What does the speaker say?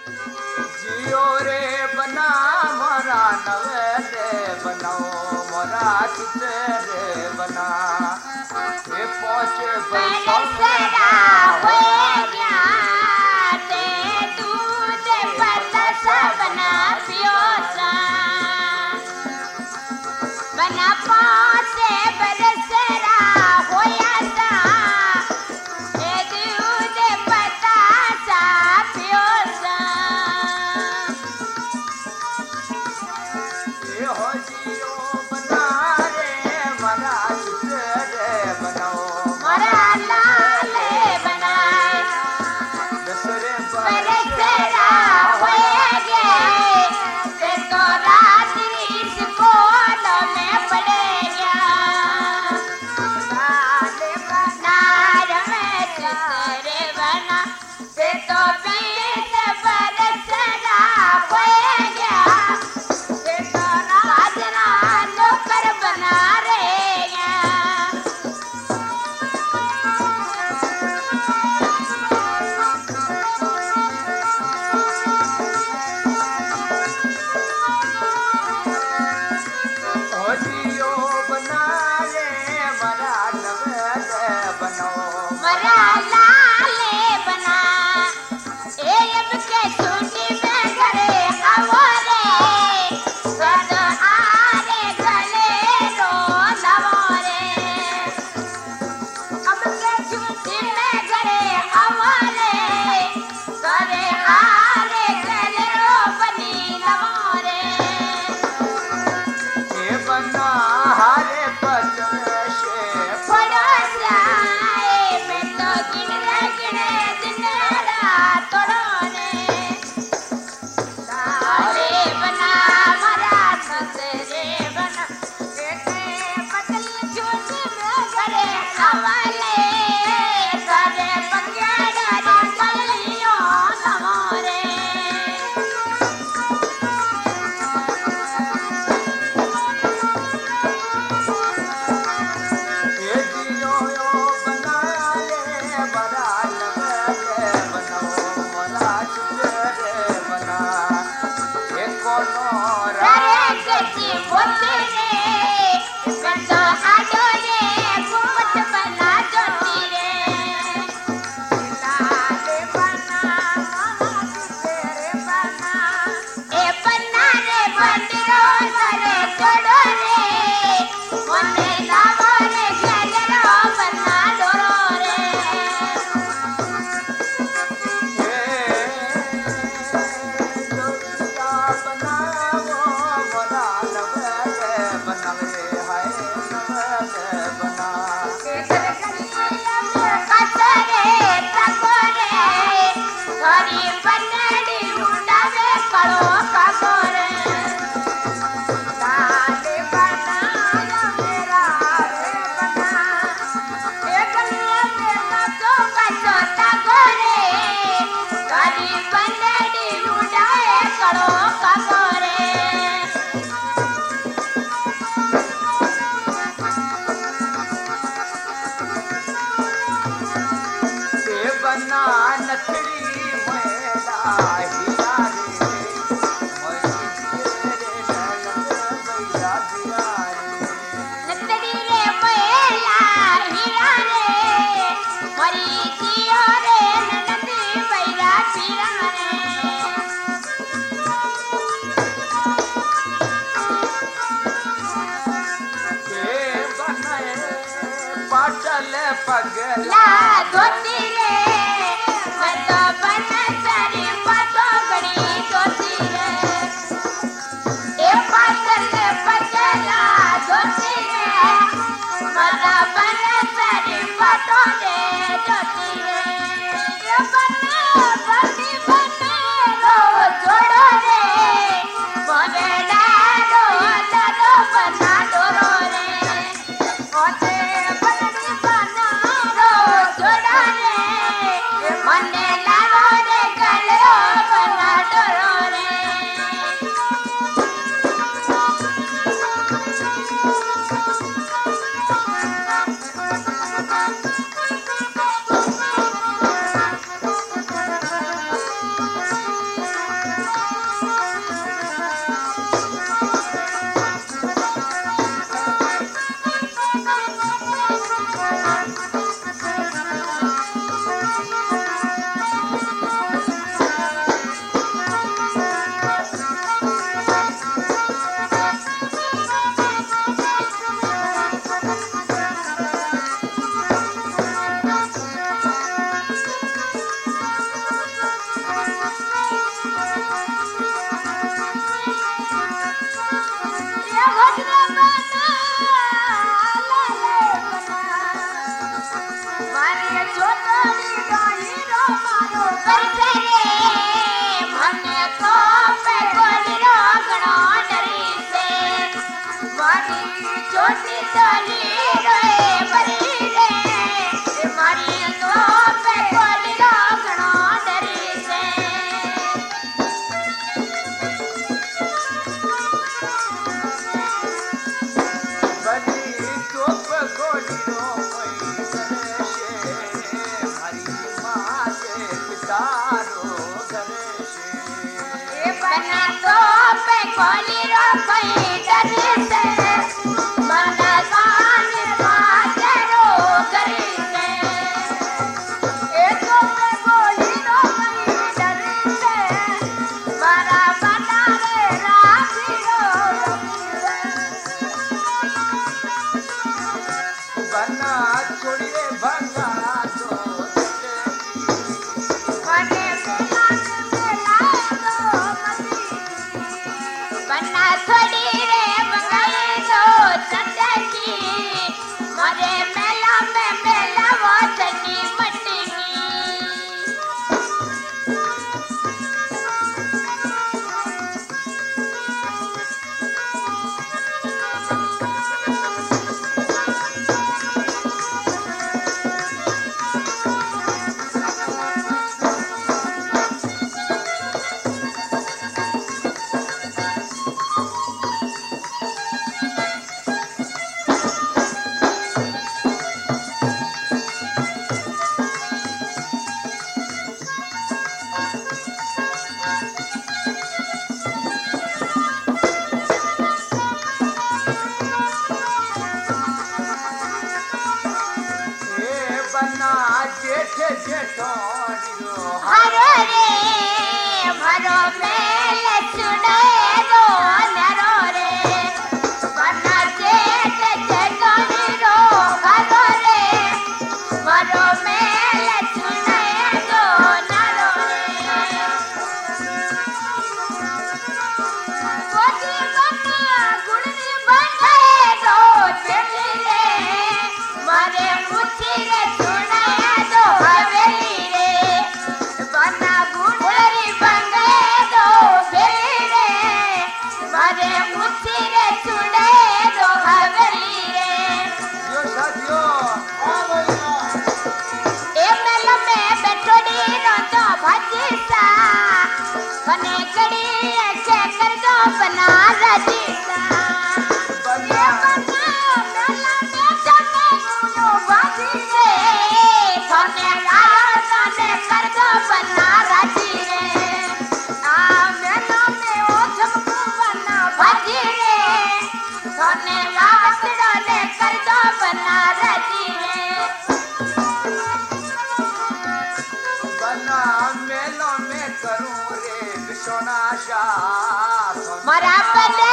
जियो रे बना मोरा नवे रे बनाओ मोरा चिते रे बना ये पहुंचे बरसरा होए गया ते दूध बतासा बना पियो सा बना पासे बरसरा होया सा ये दूध बतासा पियो सा ये हो जियो बना रे मोरा चिते रे बनाओ मोरा लाले बना दसरे बरसरा होए गए ते तो रात्रि स्कूल में पढ़े गया लाले बना रमेश तेरे बना ते तो 20 बरसरा होए गया ते तो राजना नौकर बना रे गया हो जियो बना रे मोरा नवे रे बनाओ मरा लाले बना ए अब के छुट्टी में घरे आवो रे सद आरे गले रो लवो रे अब के छुट्टी में घरे आवो रे करे आरे गले रो बनी लवो रे ये बना हारे पचमे से पड़ोसाए में तो गिने दिन रात तोड़ने लाले बना मरा ससरे बना एक पतल छोटी में करे हवाले करे पकड़ा रे कलियों नमोरे ये जियो यो बना रे मोरा नवे रे बनाओ मोरा चिते रे बना ये कोनो रे कच्ची बोते रे बंदो आडो रे घूमत बना जोती रे लाले बना मामा तेरे बना ए बना रे बंदिरो रे तोड़ो रे मोने लावो रे गजरो बना डोरो रे ये जोगिया बनाओ मोरा नवे रे बनावे हाय नवे रे बना कचरे तकोरे घरी बनड़ी उड़ावे कड़ो ककोरे लाले बना मेरा रे बना एक में तो कचो तकोरे घरी बनड़ी उड़ावे कड़ो ककोरे ये बना नथड़ी मैला हिया रे मोई तेरे ननद भैया दिया रे नतड़ी रे मैला हीरा रे मरी जियो रे ननदी बैरा पीरा रे ये बनाए पाटल पगला ला धोती रे मैं तो बन सारी पातो गड़ी धोती रे ए पातल पगला धोती रे मरा बन सारी पातो रे धोती रे ए बना बनी बने रो जोड़ो रे मोने डालो डालो बना डोरो रे ओते बननी बना रो जोड़ा रे डोली रोए बरी रे मारी तो पे कोली लगणो डरी से बनी चोप गोली रो कोई गणेशे हरी माँ से पितारो गणेशे बना तो पे कोली रो कोई डरी से बना पानी पाजरो गरी से ए तो पे कोली रो कोई डरी से बना बना रे राखी रो बना छोड़ी रे भंगा तो मने मेला तो मती बना थोड़ी रे मंगाई तो चटकी मरे मेला में मेला वो चटनी मटकी बना जेठ जेठोरियो हरो रे भरो मेल सुने दो नरो रे बना जेठ जेठोरी रो हरो रे भरो मेल सुने दो नरो रे कोठी बना गुड़नी बंधे दो चली रे मरे मुठी रे सुने दो हवेली रे बना गुड़री बंधे दो बेली रे मरे मुठी रे सुने दो हवेली रे यो साथियो आ बोलिया ए मेल में बेटोड़ी रोजो भाजी सा बने कड़ी ऐसे कर दो बना रजी सा बना मेला में चले गुनो भाजी रे सोने लाने कर दो बना रजी रे आ मेला में ओ झमकू बना भाजी रे सोने लाने कर दो बना रजी रे बना मेलों में करूं रे बिशोना शाह मरा पले